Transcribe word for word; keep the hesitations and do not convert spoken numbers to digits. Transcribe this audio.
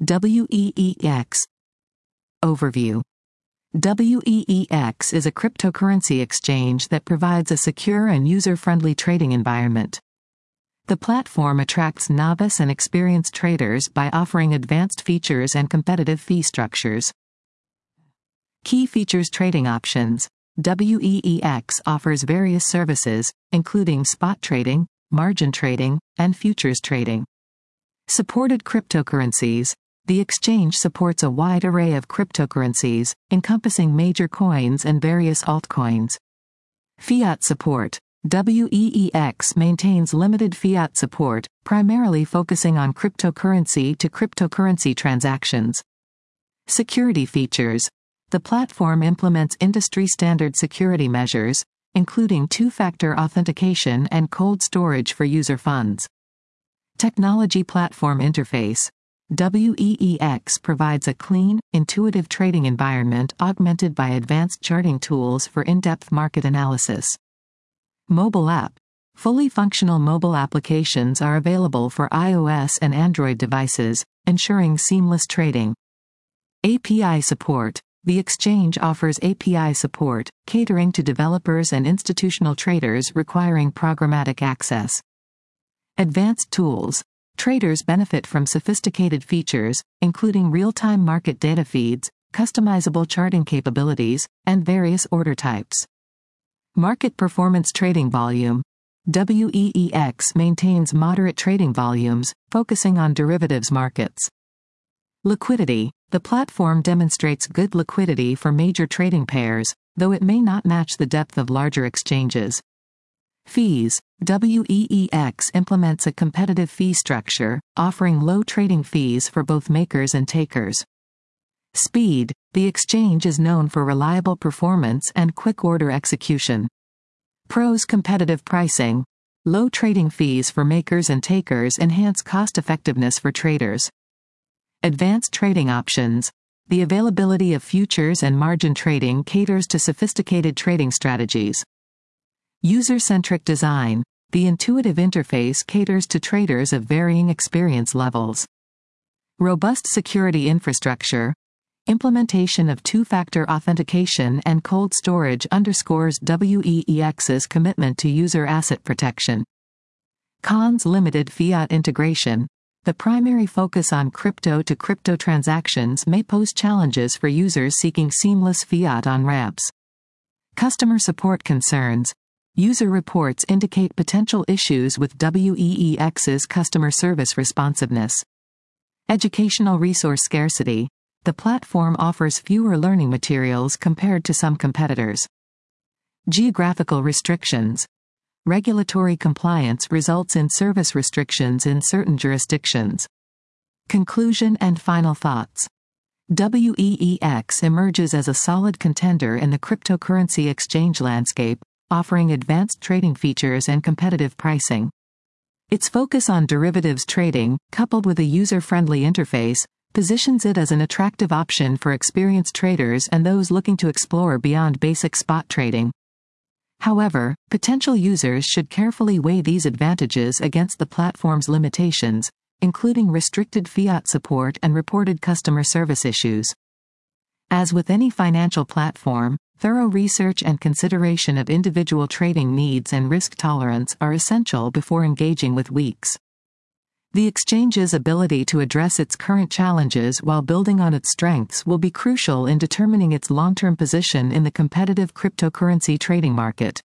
W E E X. Overview. W E E X is a cryptocurrency exchange that provides a secure and user-friendly trading environment. The platform attracts novice and experienced traders by offering advanced features and competitive fee structures. Key features: trading options. W E E X offers various services, including spot trading, margin trading, and futures trading. Supported cryptocurrencies. The exchange supports a wide array of cryptocurrencies, encompassing major coins and various altcoins. Fiat support. W E E X maintains limited fiat support, primarily focusing on cryptocurrency to cryptocurrency transactions. Security features. The platform implements industry-standard security measures, including two-factor authentication and cold storage for user funds. Technology platform interface. W E E X provides a clean, intuitive trading environment augmented by advanced charting tools for in-depth market analysis. Mobile app. Fully functional mobile applications are available for iOS and Android devices, ensuring seamless trading. A P I support. The exchange offers A P I support, catering to developers and institutional traders requiring programmatic access. Advanced tools. Traders benefit from sophisticated features, including real-time market data feeds, customizable charting capabilities, and various order types. Market performance. Trading volume. W E E X maintains moderate trading volumes, focusing on derivatives markets. Liquidity. The platform demonstrates good liquidity for major trading pairs, though it may not match the depth of larger exchanges. Fees. W E E X implements a competitive fee structure, offering low trading fees for both makers and takers. Speed. The exchange is known for reliable performance and quick order execution. Pros. Competitive pricing. Low trading fees for makers and takers enhance cost-effectiveness for traders. Advanced trading options. The availability of futures and margin trading caters to sophisticated trading strategies. User-centric design. The intuitive interface caters to traders of varying experience levels. Robust security infrastructure. Implementation of two-factor authentication and cold storage underscores W E E X's commitment to user asset protection. Cons. Limited fiat integration. The primary focus on crypto-to-crypto transactions may pose challenges for users seeking seamless fiat on-ramps. Customer support concerns. User reports indicate potential issues with W E E X's customer service responsiveness. Educational resource scarcity. The platform offers fewer learning materials compared to some competitors. Geographical restrictions. Regulatory compliance results in service restrictions in certain jurisdictions. Conclusion and final thoughts. W E E X emerges as a solid contender in the cryptocurrency exchange landscape, offering advanced trading features and competitive pricing. Its focus on derivatives trading, coupled with a user-friendly interface, positions it as an attractive option for experienced traders and those looking to explore beyond basic spot trading. However, potential users should carefully weigh these advantages against the platform's limitations, including restricted fiat support and reported customer service issues. As with any financial platform, thorough research and consideration of individual trading needs and risk tolerance are essential before engaging with W E E X. The exchange's ability to address its current challenges while building on its strengths will be crucial in determining its long-term position in the competitive cryptocurrency trading market.